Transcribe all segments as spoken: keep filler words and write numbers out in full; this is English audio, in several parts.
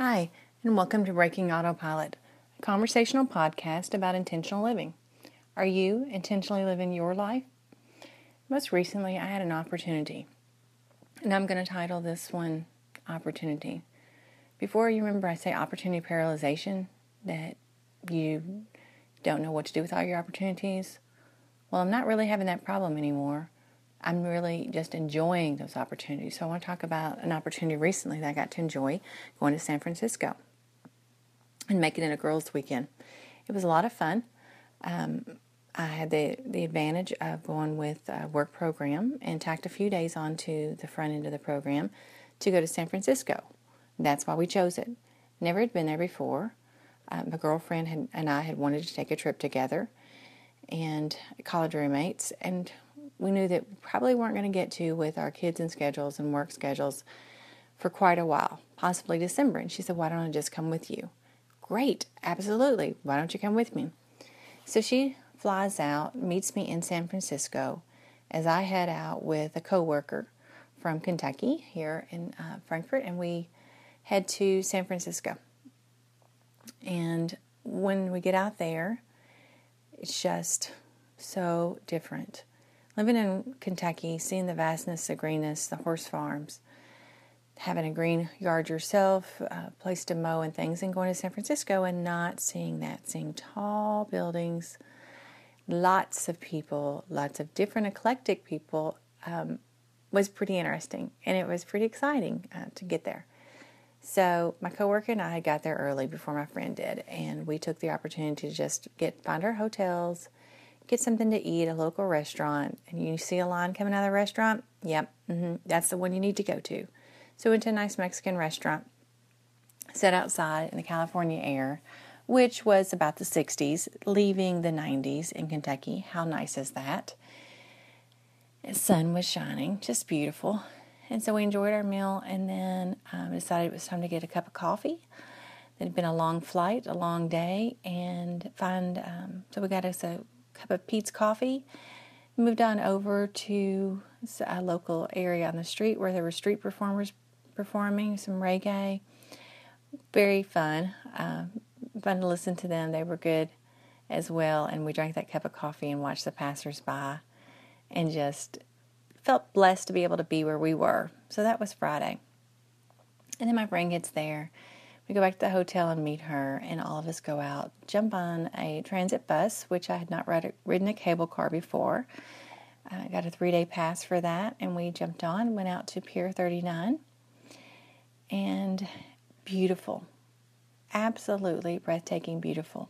Hi, and welcome to Breaking Autopilot, a conversational podcast about intentional living. Are you intentionally living your life? Most recently, I had an opportunity, and I'm going to title this one Opportunity. Before you remember, I say opportunity paralyzation, that you don't know what to do with all your opportunities. Well, I'm not really having that problem anymore. I'm really just enjoying those opportunities. So I want to talk about an opportunity recently that I got to enjoy, going to San Francisco and making it a girls' weekend. It was a lot of fun. Um, I had the, the advantage of going with a work program and tacked a few days onto the front end of the program to go to San Francisco. That's why we chose it. Never had been there before. Uh, my girlfriend had, and I had wanted to take a trip together, and college roommates, and we knew that we probably weren't going to get to with our kids and schedules and work schedules for quite a while, possibly December. And she said, why don't I just come with you? Great, absolutely. Why don't you come with me? So she flies out, meets me in San Francisco as I head out with a coworker from Kentucky here in uh, Frankfort, and we head to San Francisco. And when we get out there, it's just so different. Living in Kentucky, seeing the vastness, the greenness, the horse farms, having a green yard yourself, a place to mow and things, and going to San Francisco and not seeing that, seeing tall buildings, lots of people, lots of different eclectic people, um, was pretty interesting. And it was pretty exciting uh, to get there. So my coworker and I got there early before my friend did, and we took the opportunity to just get find our hotels, get something to eat, a local restaurant, and you see a line coming out of the restaurant? Yep, mm-hmm, that's the one you need to go to. So we went to a nice Mexican restaurant, sat outside in the California air, which was about the sixties, leaving the nineties in Kentucky. How nice is that? The sun was shining, just beautiful. And so we enjoyed our meal, and then um, decided it was time to get a cup of coffee. It had been a long flight, a long day, and find um, so we got us a cup of Peet's coffee. Moved on over to a local area on the street where there were street performers performing some reggae. Very fun, uh, fun to listen to them. They were good as well, and we drank that cup of coffee and watched the passers-by, and just felt blessed to be able to be where we were. So that was Friday. And then my friend gets there. We go back to the hotel and meet her, and all of us go out, jump on a transit bus, which I had not read, ridden a cable car before. I got a three-day pass for that, and we jumped on, went out to Pier thirty-nine, and beautiful, absolutely breathtaking beautiful.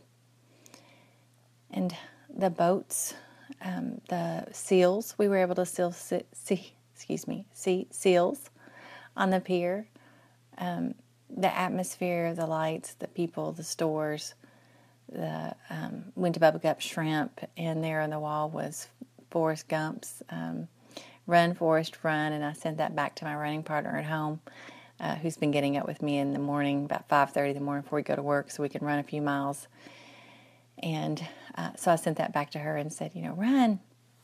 And the boats, um, the seals, we were able to still see, see excuse me, see seals on the pier. Um, the atmosphere, the lights, the people, the stores, the um, went to Bubba Gup Shrimp, and there on the wall was Forrest Gump's um, Run, Forrest, Run, and I sent that back to my running partner at home, uh, who's been getting up with me in the morning, about five thirty in the morning before we go to work, so we can run a few miles. And uh, so I sent that back to her and said, you know, run.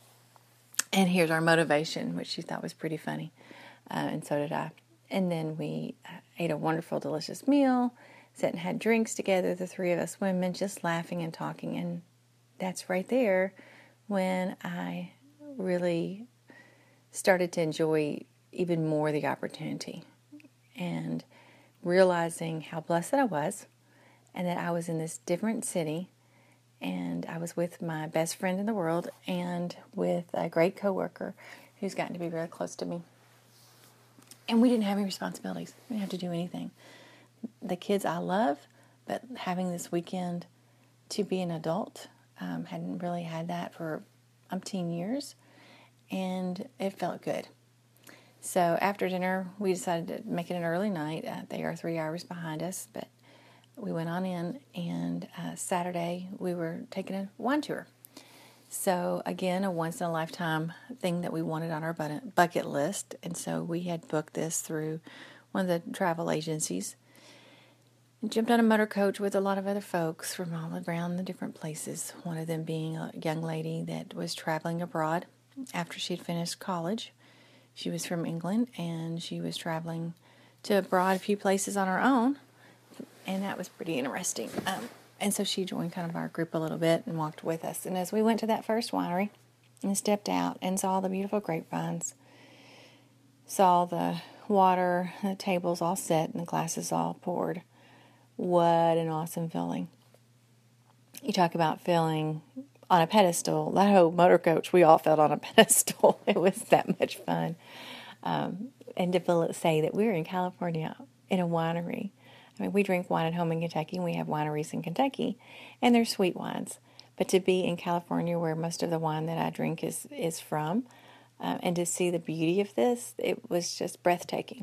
And here's our motivation, which she thought was pretty funny, uh, and so did I. And then we uh, ate a wonderful, delicious meal, sat and had drinks together, the three of us women, just laughing and talking. And that's right there when I really started to enjoy even more the opportunity, and realizing how blessed I was, and that I was in this different city, and I was with my best friend in the world, and with a great coworker who's gotten to be very close to me. And we didn't have any responsibilities. We didn't have to do anything. The kids I love, but having this weekend to be an adult, um, hadn't really had that for umpteen years, and it felt good. So after dinner, we decided to make it an early night. Uh, they are three hours behind us, but we went on in, and uh, Saturday we were taking a wine tour. So again, a once-in-a-lifetime thing that we wanted on our bucket list, and so we had booked this through one of the travel agencies. And jumped on a motor coach with a lot of other folks from all around the different places, one of them being a young lady that was traveling abroad after she'd finished college. She was from England, and she was traveling to abroad a few places on her own, and that was pretty interesting. Um, and so she joined kind of our group a little bit and walked with us. And as we went to that first winery and stepped out and saw the beautiful grapevines, saw the water, the tables all set and the glasses all poured, what an awesome feeling. You talk about feeling on a pedestal. That whole motor coach, we all felt on a pedestal. It was that much fun. Um, and to say that we're in California in a winery. I mean, we drink wine at home in Kentucky, and we have wineries in Kentucky, and they're sweet wines. But to be in California, where most of the wine that I drink is, is from, uh, and to see the beauty of this, it was just breathtaking.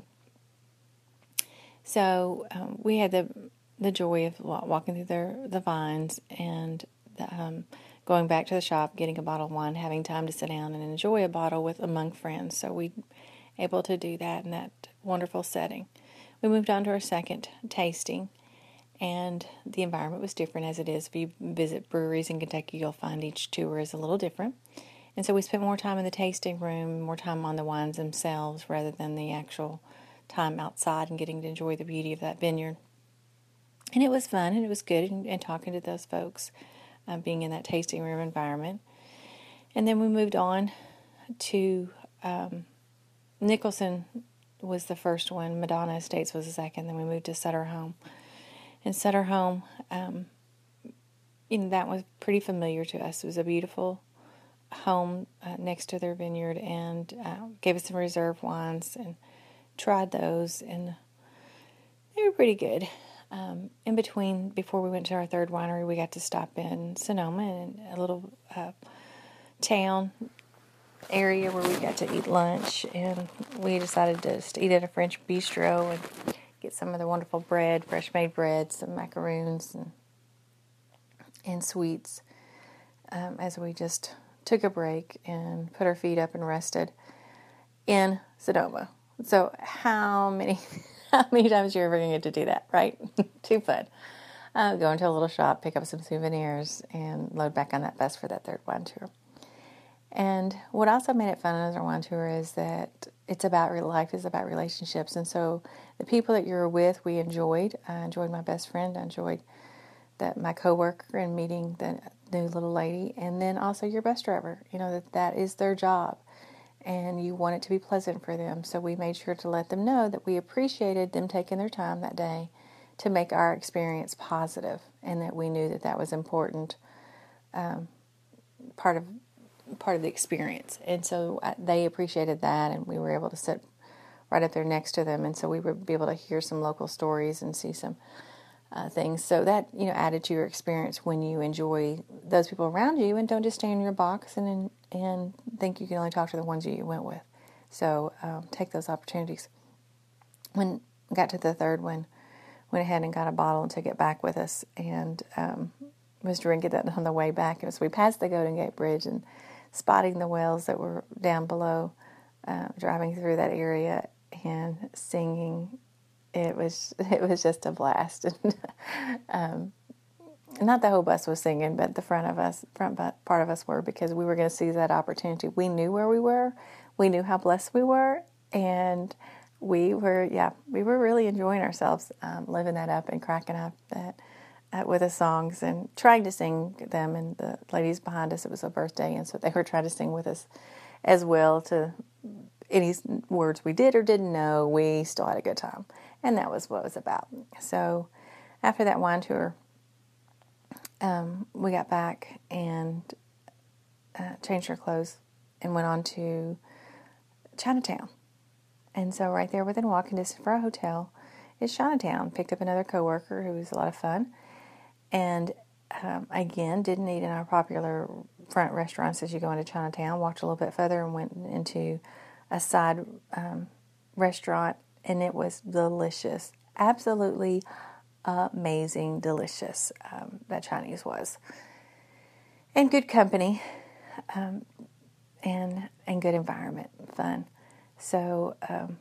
So um, we had the the joy of walking through the, the vines and the, um, going back to the shop, getting a bottle of wine, having time to sit down and enjoy a bottle with among friends. So we able to do that in that wonderful setting. We moved on to our second tasting, and the environment was different as it is. If you visit breweries in Kentucky, you'll find each tour is a little different. And so we spent more time in the tasting room, more time on the wines themselves rather than the actual time outside and getting to enjoy the beauty of that vineyard. And it was fun, and it was good, and, and talking to those folks, uh, being in that tasting room environment. And then we moved on to um, Nicholson was the first one. Madonna Estates was the second. Then we moved to Sutter Home. And Sutter Home, um, you know, that was pretty familiar to us. It was a beautiful home uh, next to their vineyard, and uh, gave us some reserve wines and tried those, and they were pretty good. Um, in between, before we went to our third winery, we got to stop in Sonoma, in a little uh, town area where we got to eat lunch, and we decided to just eat at a French bistro and get some of the wonderful bread, fresh made bread, some macaroons and and sweets, um, as we just took a break and put our feet up and rested in Sonoma. So how many how many times you're ever going to get to do that, right? Too fun. Uh, go into a little shop, pick up some souvenirs, and load back on that bus for that third wine tour. And what also made it fun as our wine tour is that it's about life is about relationships. And so the people that you're with, we enjoyed. I enjoyed my best friend. I enjoyed that my coworker and meeting the new little lady. And then also your bus driver. You know, that that is their job. And you want it to be pleasant for them. So we made sure to let them know that we appreciated them taking their time that day to make our experience positive, and that we knew that that was important um, part of part of the experience. And so they appreciated that, and we were able to sit right up there next to them, and so we would be able to hear some local stories and see some uh, things. So that, you know, added to your experience when you enjoy those people around you, and don't just stay in your box and and think you can only talk to the ones you went with. So um, take those opportunities. When we got to the third one, went ahead and got a bottle and took it back with us, and um, was drinking it on the way back. And so we passed the Golden Gate Bridge and spotting the whales that were down below, uh, driving through that area and singing. It was it was just a blast. um, not the whole bus was singing, but the front of us, front part of us were, because we were going to seize that opportunity. We knew where we were, we knew how blessed we were, and we were, yeah, we were really enjoying ourselves, um, living that up and cracking up that. Uh, with the songs and trying to sing them, and the ladies behind us, it was a birthday, and so they were trying to sing with us as well to any words we did or didn't know. We still had a good time, and that was what it was about. So after that wine tour, um, we got back and uh, changed our clothes and went on to Chinatown. And so right there within walking distance for our hotel is Chinatown. Picked up another coworker who was a lot of fun. And um, again, didn't eat in our popular front restaurants as you go into Chinatown. Walked a little bit further and went into a side um, restaurant, and it was delicious. Absolutely amazing, delicious, um, that Chinese was. And good company, um, and and good environment, fun. So um,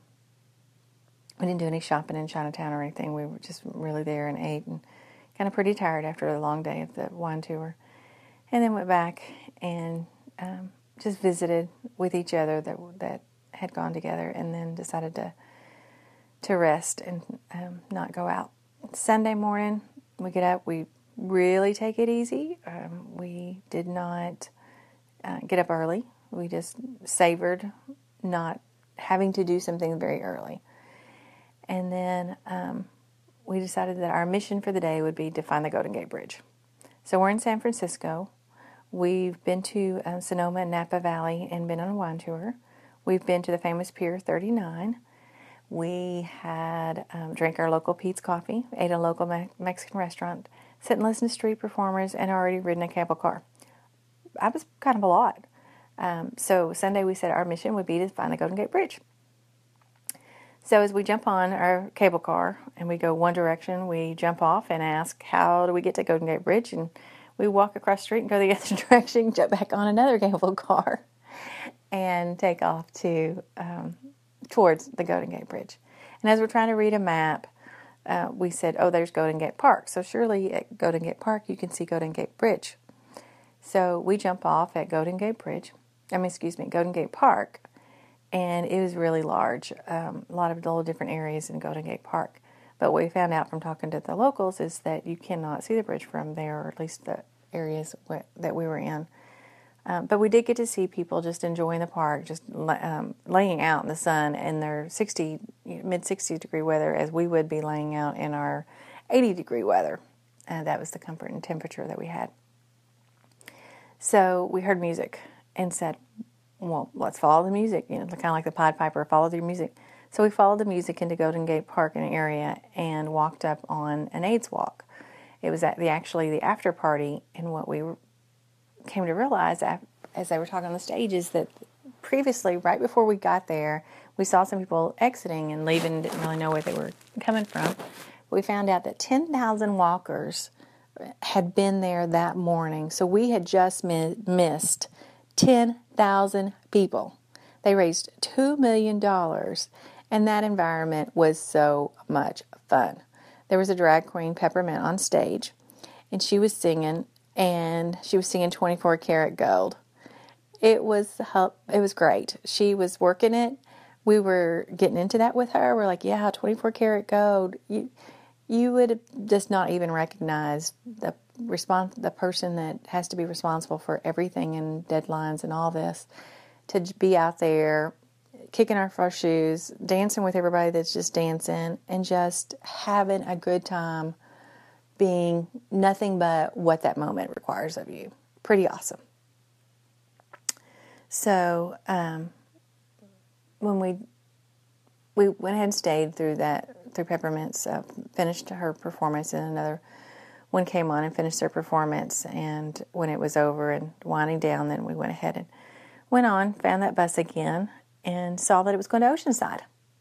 we didn't do any shopping in Chinatown or anything. We were just really there and ate, and kind of pretty tired after a long day of the wine tour. And then went back and um, just visited with each other that that had gone together, and then decided to to rest and um, not go out Sunday morning, we get up, we really take it easy. Um, we did not uh, get up early. We just savored not having to do something very early. And then um, we decided that our mission for the day would be to find the Golden Gate Bridge. So we're in San Francisco. We've been to um, Sonoma and Napa Valley and been on a wine tour. We've been to the famous Pier thirty-nine. We had um, drank our local Pete's coffee, ate at a local me- Mexican restaurant, sit and listen to street performers, and already ridden a cable car. That was kind of a lot. Um, so Sunday we said our mission would be to find the Golden Gate Bridge. So as we jump on our cable car and we go one direction, we jump off and ask, how do we get to Golden Gate Bridge? And we walk across the street and go the other direction, jump back on another cable car, and take off to um, towards the Golden Gate Bridge. And as we're trying to read a map, uh, we said, oh, there's Golden Gate Park. So surely at Golden Gate Park you can see Golden Gate Bridge. So we jump off at Golden Gate Bridge, I mean, excuse me, Golden Gate Park, and it was really large, um, a lot of little different areas in Golden Gate Park. But what we found out from talking to the locals is that you cannot see the bridge from there, or at least the areas wh- that we were in. Um, but we did get to see people just enjoying the park, just um, laying out in the sun in their sixty, mid sixty degree weather, as we would be laying out in our eighty degree weather. Uh, that was the comfort and temperature that we had. So we heard music and said, well, let's follow the music, you know, kind of like the Pied Piper, follow the music. So we followed the music into Golden Gate Park in an area and walked up on an AIDS walk. It was at the actually the after party, and what we were came to realize as they were talking on the stage is that previously, right before we got there, we saw some people exiting and leaving and didn't really know where they were coming from. We found out that ten thousand walkers had been there that morning. So we had just mi- missed ten thousand people. They raised two million dollars, and that environment was so much fun. There was a drag queen, Peppermint, on stage, and she was singing, and she was singing twenty-four karat gold. It was it was great. She was working it. We were getting into that with her. We're like, yeah, twenty-four karat gold. You you would just not even recognize the respons- the person that has to be responsible for everything and deadlines and all this, to be out there kicking our first shoes, dancing with everybody that's just dancing, and just having a good time, being nothing but what that moment requires of you. Pretty awesome. So um, when we we went ahead and stayed through that, through Peppermint's, uh, finished her performance, and another one came on and finished their performance. And when it was over and winding down, then we went ahead and went on, found that bus again, and saw that it was going to Oceanside.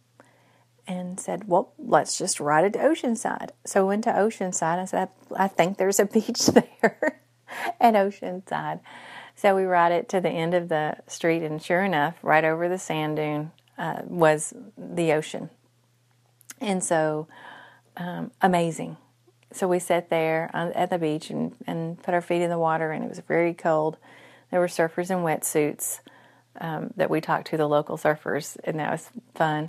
And said, well, let's just ride it to Oceanside. So we went to Oceanside. I said, I think there's a beach there at Oceanside. So we ride it to the end of the street, and sure enough, right over the sand dune uh, was the ocean. And so, um, amazing. So we sat there at the beach and, and put our feet in the water, and it was very cold. There were surfers in wetsuits um, that we talked to, the local surfers, and that was fun.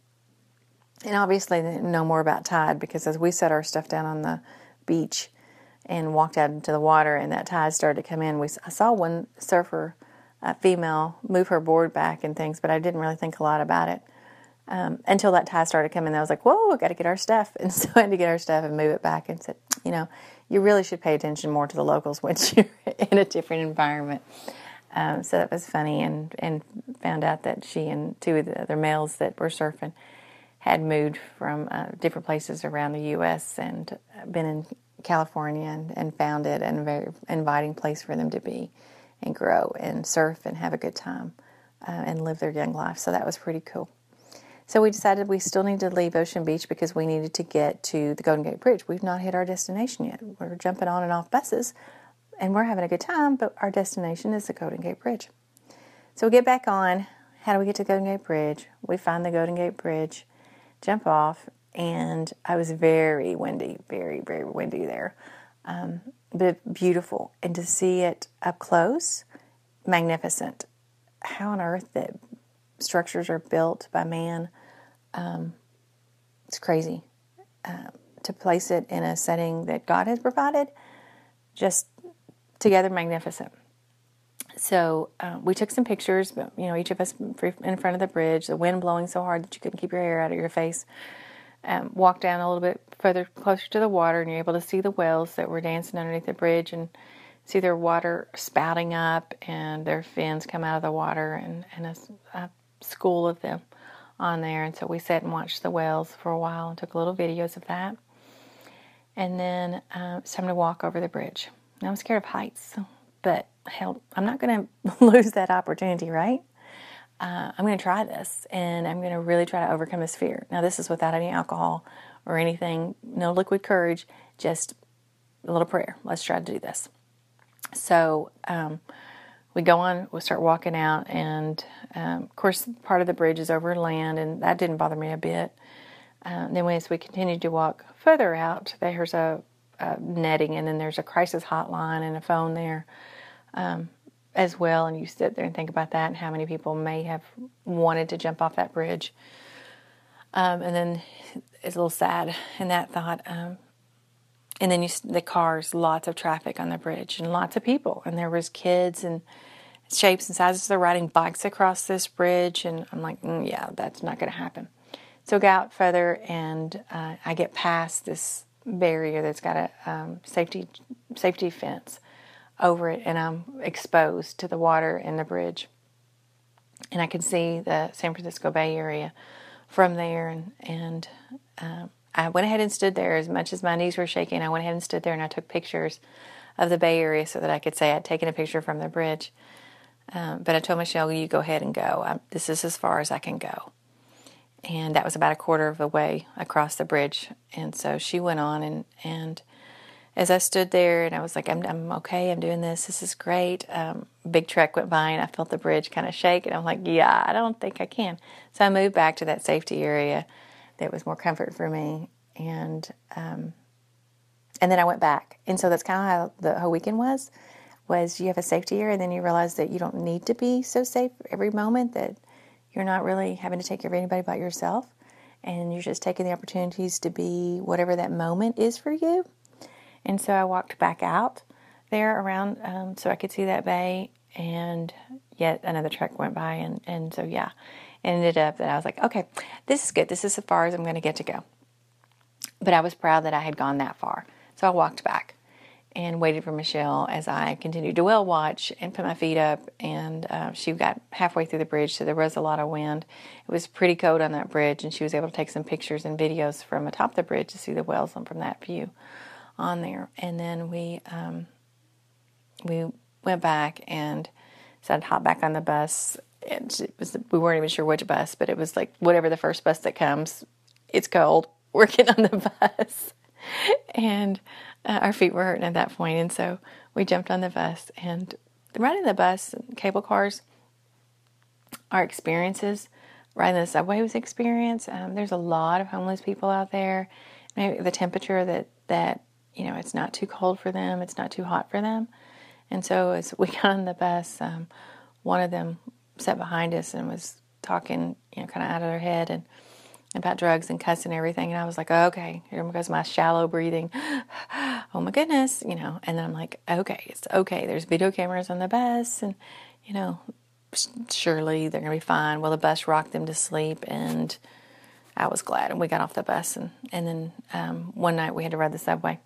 And obviously they didn't know more about tide, because as we set our stuff down on the beach and walked out into the water and that tide started to come in, we I saw one surfer, uh, female, move her board back and things, but I didn't really think a lot about it um, until that tide started coming. I was like, whoa, we've got to get our stuff. And so I had to get our stuff and move it back, and said, you know, you really should pay attention more to the locals when you're in a different environment. Um, so that was funny, and, and found out that she and two of the other males that were surfing had moved from uh, different places around the U S and been in California, and, and found it a very inviting place for them to be and grow and surf and have a good time uh, and live their young life. So that was pretty cool. So we decided we still needed to leave Ocean Beach because we needed to get to the Golden Gate Bridge. We've not hit our destination yet. We're jumping on and off buses, and we're having a good time, but our destination is the Golden Gate Bridge. So we get back on. How do we get to the Golden Gate Bridge? We find the Golden Gate Bridge, jump off, and I was very windy, very, very windy there. Um, but beautiful. And to see it up close, magnificent. How on earth that structures are built by man, um, it's crazy. Uh, to place it in a setting that God has provided, just together magnificent. So uh, we took some pictures, but, you know, each of us in front of the bridge, the wind blowing so hard that you couldn't keep your hair out of your face. Um, walk down a little bit further, closer to the water, and you're able to see the whales that were dancing underneath the bridge and see their water spouting up and their fins come out of the water, and, and a, a school of them on there. And so we sat and watched the whales for a while and took little videos of that. And then uh, it's time to walk over the bridge. Now, I'm scared of heights, but hell, I'm not going to lose that opportunity, right? Uh, I'm going to try this, and I'm going to really try to overcome this fear. Now, this is without any alcohol or anything, no liquid courage, just a little prayer. Let's try to do this. So um, we go on, we start walking out, and um, of course, part of the bridge is over land, and that didn't bother me a bit. Uh, then as we continued to walk further out, there's a, a netting, and then there's a crisis hotline and a phone there um, as well. And you sit there and think about that and how many people may have wanted to jump off that bridge. Um, and then it's a little sad in that thought. Um, and then you, the cars, lots of traffic on the bridge and lots of people. And there was kids and shapes and sizes. They're riding bikes across this bridge. And I'm like, mm, yeah, that's not going to happen. So I go out further, and uh, I get past this barrier that's got a um, safety safety fence over it, and I'm exposed to the water and the bridge. And I can see the San Francisco Bay Area from there, and, and um, I went ahead and stood there. As much as my knees were shaking, I went ahead and stood there, and I took pictures of the Bay Area so that I could say I'd taken a picture from the bridge. Um, but I told Michelle, you go ahead and go. I'm, this is as far as I can go. And that was about a quarter of the way across the bridge. And so she went on, and, and as I stood there, and I was like, I'm, I'm okay, I'm doing this, this is great. Um, big truck went by, and I felt the bridge kind of shake, and I'm like, yeah, I don't think I can. So I moved back to that safety area that was more comfort for me, and um, and then I went back. And so that's kind of how the whole weekend was, was you have a safety area, and then you realize that you don't need to be so safe every moment, that you're not really having to take care of anybody but yourself, and you're just taking the opportunities to be whatever that moment is for you. And so I walked back out there around um, so I could see that bay, and yet another truck went by, and, and so yeah, it ended up that I was like, okay, this is good. This is as far as I'm going to get to go. But I was proud that I had gone that far. So I walked back and waited for Michelle as I continued to whale watch and put my feet up, and uh, she got halfway through the bridge, so there was a lot of wind. It was pretty cold on that bridge, and she was able to take some pictures and videos from atop the bridge to see the whales from that view on there. And then we um, we went back and decided to hop back on the bus. And it was, we weren't even sure which bus, but it was like whatever the first bus that comes. It's cold. We're getting on the bus. And uh, our feet were hurting at that point, and so we jumped on the bus. And riding the bus, cable cars, our experiences, riding the subway was experience. Um, there's a lot of homeless people out there. Maybe the temperature that, that, you know, it's not too cold for them, it's not too hot for them. And so as we got on the bus, um, one of them sat behind us and was talking, you know, kind of out of their head, and about drugs and cussing and everything. And I was like, oh, okay, here goes my shallow breathing. Oh my goodness, you know. And then I'm like, okay, it's okay. There's video cameras on the bus, and, you know, surely they're going to be fine. Well, the bus rocked them to sleep, and I was glad. And we got off the bus, and, and then um, one night we had to ride the subway.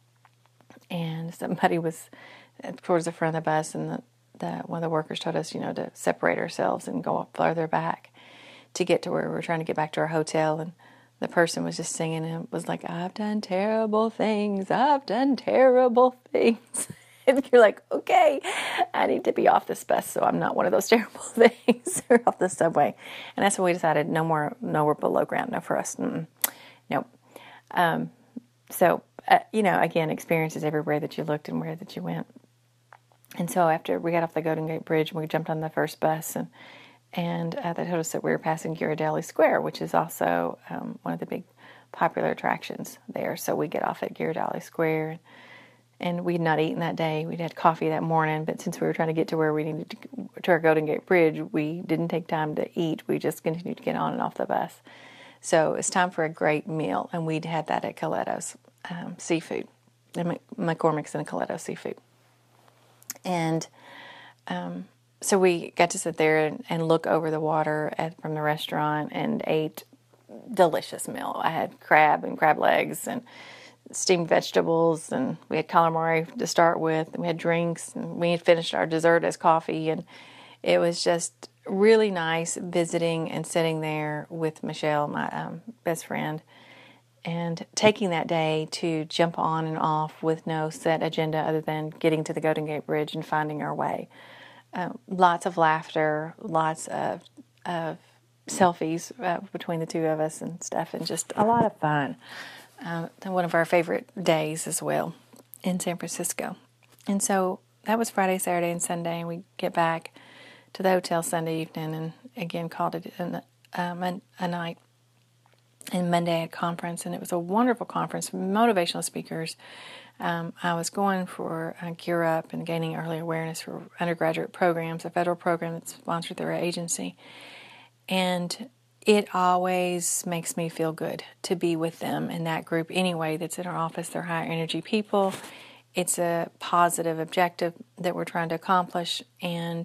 And somebody was towards the front of the bus, and the, the one of the workers told us, you know, to separate ourselves and go up further back to get to where we were trying to get back to our hotel. And the person was just singing and was like, I've done terrible things, I've done terrible things. And you're like, okay, I need to be off this bus so I'm not one of those terrible things, or off the subway. And that's when we decided no more, no more below ground, no for us. Mm-mm. Nope. Um, so, uh, you know, again, experiences everywhere that you looked and where that you went. And so after we got off the Golden Gate Bridge, we jumped on the first bus, and And uh, they told us that we were passing Ghirardelli Square, which is also um, one of the big popular attractions there. So we get off at Ghirardelli Square, and, and we'd not eaten that day. We'd had coffee that morning, but since we were trying to get to where we needed to, to our Golden Gate Bridge, we didn't take time to eat. We just continued to get on and off the bus. So it's time for a great meal, and we'd had that at Coletto's um, Seafood, McCormick's and Coletto Seafood. And um, so we got to sit there and, and look over the water at, from the restaurant and ate delicious meal. I had crab and crab legs and steamed vegetables, and we had calamari to start with, and we had drinks, and we had finished our dessert as coffee, and it was just really nice visiting and sitting there with Michelle, my um, best friend, and taking that day to jump on and off with no set agenda other than getting to the Golden Gate Bridge and finding our way. Uh, lots of laughter, lots of, of selfies uh, between the two of us and stuff, and just a lot of fun. Uh, one of our favorite days as well in San Francisco. And so that was Friday, Saturday, and Sunday, and we get back to the hotel Sunday evening and again called it an, um, a, a night. And Monday at conference, and it was a wonderful conference, motivational speakers. Um, I was going for uh, Gear Up and Gaining Early Awareness for Undergraduate Programs, a federal program that's sponsored through our agency. And it always makes me feel good to be with them in that group anyway that's in our office. They're higher energy people. It's a positive objective that we're trying to accomplish, and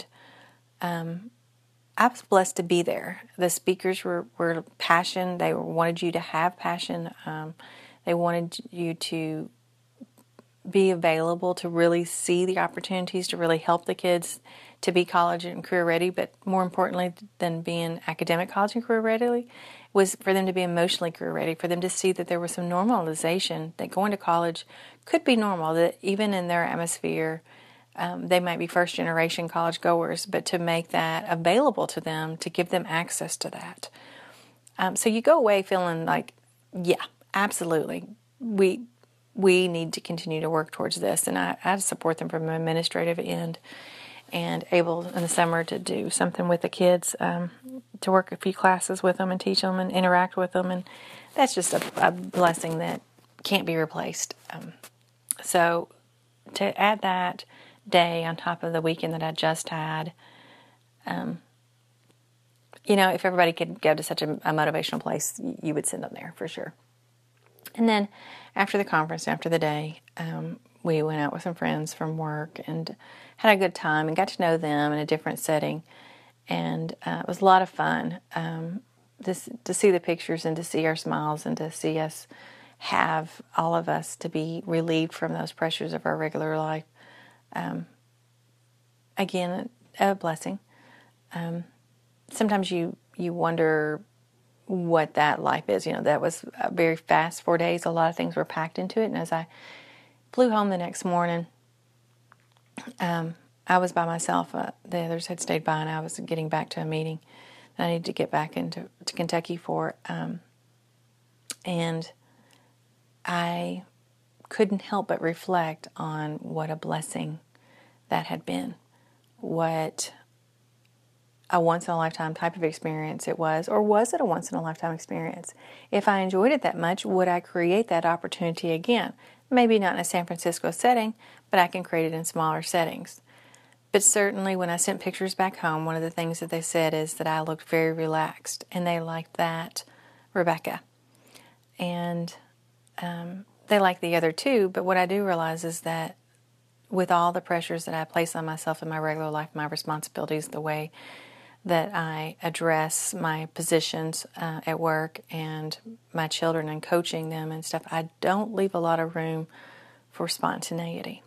um, I was blessed to be there. The speakers were, were passion. They wanted you to have passion. Um, they wanted you to be available to really see the opportunities to really help the kids to be college and career ready, but more importantly than being academic college and career ready was for them to be emotionally career ready, for them to see that there was some normalization, that going to college could be normal, that even in their atmosphere, um, they might be first generation college goers, but to make that available to them, to give them access to that. Um, so you go away feeling like, yeah, absolutely, we we need to continue to work towards this, and I, I support them from an administrative end, and able in the summer to do something with the kids, um, to work a few classes with them and teach them and interact with them, and that's just a, a blessing that can't be replaced. Um, so to add that day on top of the weekend that I just had, um, you know, if everybody could go to such a, a motivational place, you would send them there for sure. And then after the conference, after the day, um, we went out with some friends from work and had a good time and got to know them in a different setting. And uh, it was a lot of fun um, this, to see the pictures and to see our smiles and to see us have all of us to be relieved from those pressures of our regular life. Um, again, a blessing. Um, sometimes you, you wonder what that life is. You know, that was a very fast four days. A lot of things were packed into it. And as I flew home the next morning, um, I was by myself. Uh, the others had stayed by, and I was getting back to a meeting that I needed to get back into to Kentucky for. Um, and I couldn't help but reflect on what a blessing that had been. What a once-in-a-lifetime type of experience it was, or was it a once-in-a-lifetime experience? If I enjoyed it that much, would I create that opportunity again? Maybe not in a San Francisco setting, but I can create it in smaller settings. But certainly when I sent pictures back home, one of the things that they said is that I looked very relaxed, and they liked that, Rebecca. And um, they liked the other two, but what I do realize is that with all the pressures that I place on myself in my regular life, my responsibilities, the way that I address my positions uh, at work and my children and coaching them and stuff, I don't leave a lot of room for spontaneity.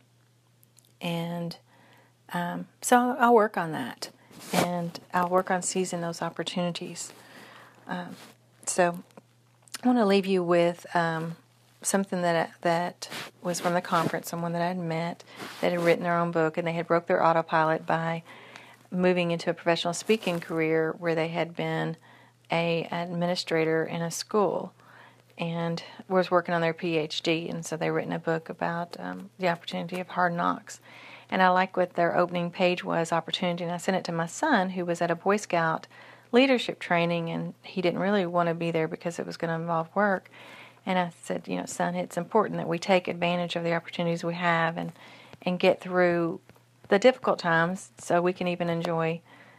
And um, so I'll work on that, and I'll work on seizing those opportunities. Um, so I want to leave you with um, something that that was from the conference, someone that I had met that had written their own book, and they had broke their autopilot by moving into a professional speaking career where they had been a administrator in a school and was working on their P H D, and so they'd written a book about um, the opportunity of hard knocks. And I like what their opening page was, opportunity, and I sent it to my son, who was at a Boy Scout leadership training, and he didn't really want to be there because it was going to involve work. And I said, you know, son, it's important that we take advantage of the opportunities we have and, and get through the difficult times so we can even enjoy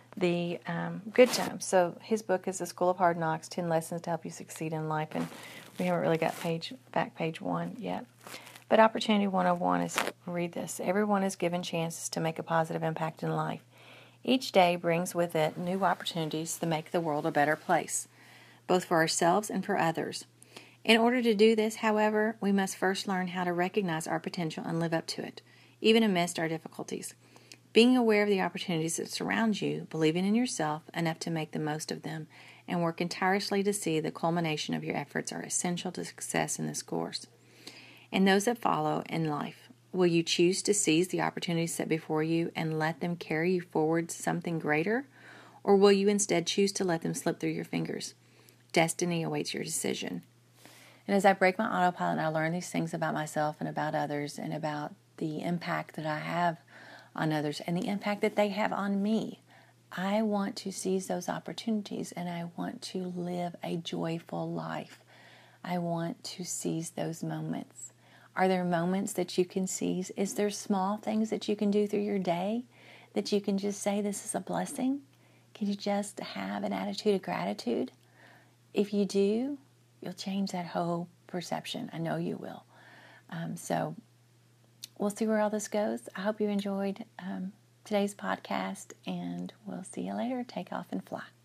the um, good times. So his book is The School of Hard Knocks, ten Lessons to Help You Succeed in Life, and we haven't really got page back page one yet. But Opportunity one oh one is, read this, everyone is given chances to make a positive impact in life. Each day brings with it new opportunities to make the world a better place, both for ourselves and for others. In order to do this, however, we must first learn how to recognize our potential and live up to it, even amidst our difficulties. Being aware of the opportunities that surround you, believing in yourself enough to make the most of them, and working tirelessly to see the culmination of your efforts are essential to success in this course and those that follow in life. Will you choose to seize the opportunities set before you and let them carry you forward to something greater? Or will you instead choose to let them slip through your fingers? Destiny awaits your decision. And as I break my autopilot and I learn these things about myself and about others and about the impact that I have on others and the impact that they have on me, I want to seize those opportunities and I want to live a joyful life. I want to seize those moments. Are there moments that you can seize? Is there small things that you can do through your day that you can just say, this is a blessing? Can you just have an attitude of gratitude? If you do, you'll change that whole perception. I know you will. Um, so we'll see where all this goes. I hope you enjoyed um, today's podcast, and we'll see you later. Take off and fly.